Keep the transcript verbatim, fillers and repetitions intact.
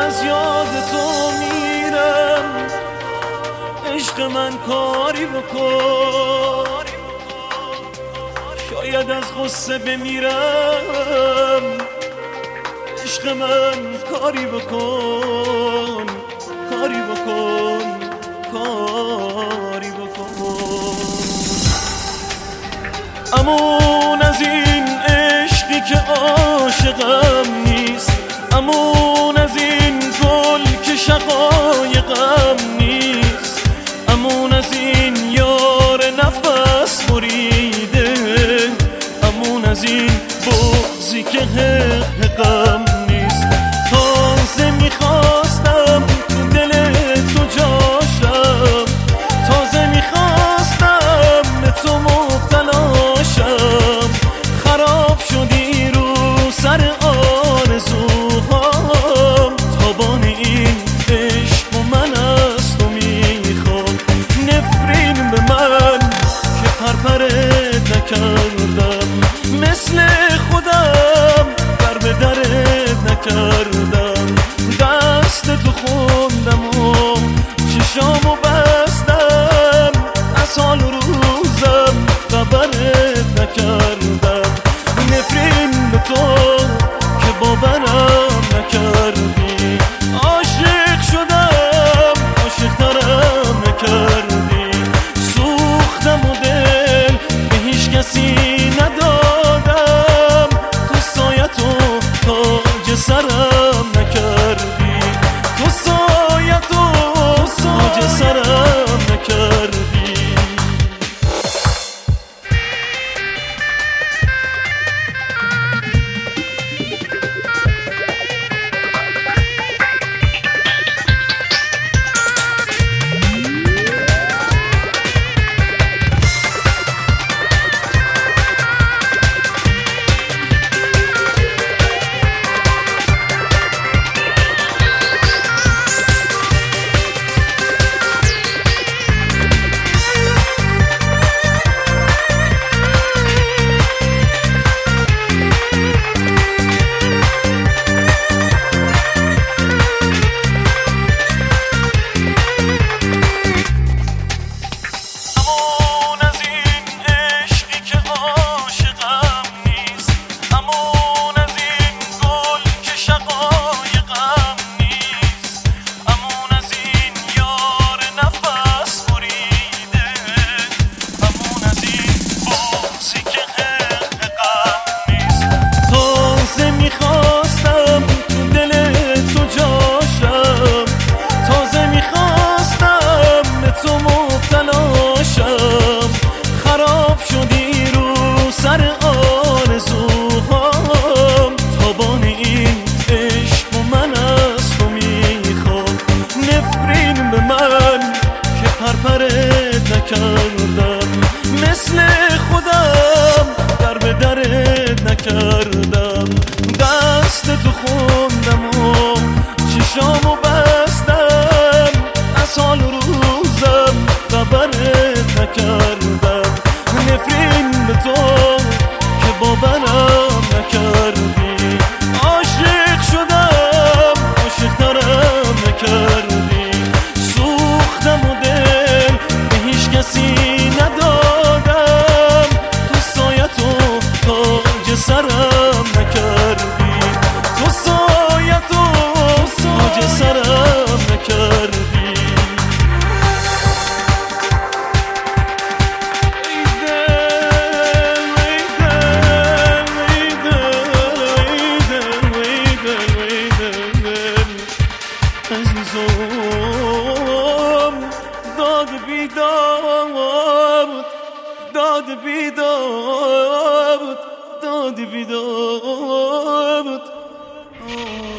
از یاد تو میرم، عشق من کاری بکن، شاید از غصه بمیرم، عشق من کاری بکن، کاری بکن، کاری بکن. امون از این عشقی که عاشقم نیست، امون از این گل که شقایقم نیست، امون از این یار نفس بریده، امون از این بغضی که حقم نیست. تازه میخواستم دل تو جاشم، تازه میخواستم به تو مبتلاشم، خراب شدی رو سر آرزوهام. تابان این عشق و من از تو میخوام، نفرین به من که پرپرت نکردم، مثل خودم در به درت نکردم. دست تو خوندم و چشامو بستم، از حال روزم خبرت نکردم. نفرین به تو که باورم نکردی، عاشق شدم عاشقترم نکردی. سوختم و دل به هیچ کسی ندادم، تو سایتو تاج سرم نکردی، تو سایتو تاج سرم نکردی. نکردم، مثل خودم در به درت نکردم. دست تو خوندم و چشامو بستم، از حال روزم خبرت نکردم. نفرین به تو که باورم نکردی، عاشق شدم عاشقترم نکردی. سوختم و دل به هیچ کسی ندادم، تو سایتو تاج سرم نکردی، تو سایتو تاج سرم نکردی. داد بیداد، داد بیداد، داد بیداد.